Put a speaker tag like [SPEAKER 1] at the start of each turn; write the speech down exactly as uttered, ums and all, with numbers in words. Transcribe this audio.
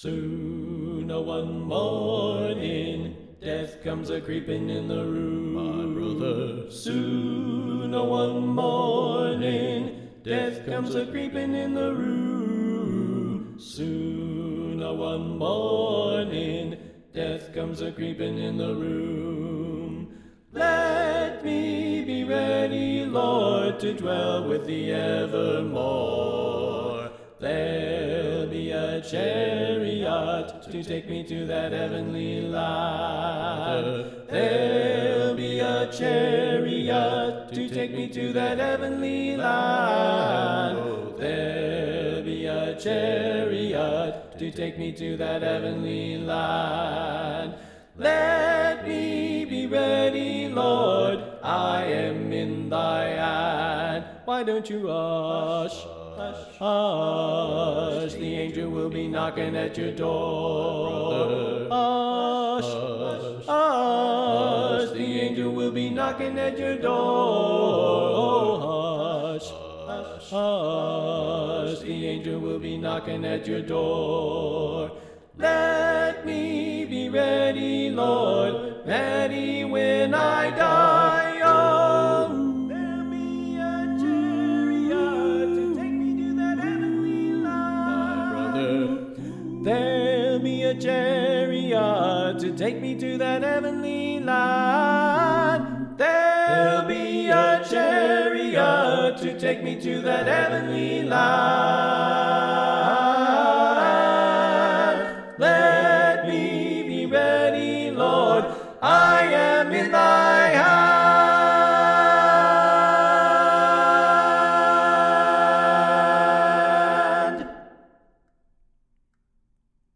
[SPEAKER 1] Soon, a one morning, death comes a creeping in the room. My brother, soon, a one morning, death comes a creeping in the room. Soon, a one morning, death comes a creeping in the room. Let me be ready, Lord, to dwell with thee evermore. There'll be a chariot to take me to that heavenly land. There'll be a chariot to take me to that heavenly land. There'll be a chariot to take me to that heavenly land. Let me be ready, Lord, I am in thy hand. Why don't you hush? Hush, hush, the angel will be knocking at your door. Hush, hush, hush, the angel will be knocking at your door. Oh, hush, hush, hush, the angel will be knocking at your door. Let me be ready, Lord, ready when I die. Oh, there'll be a chariot to take me to that heavenly land. My brother, there'll be a chariot to take me to that heavenly land. There'll be a chariot to take me to that heavenly land.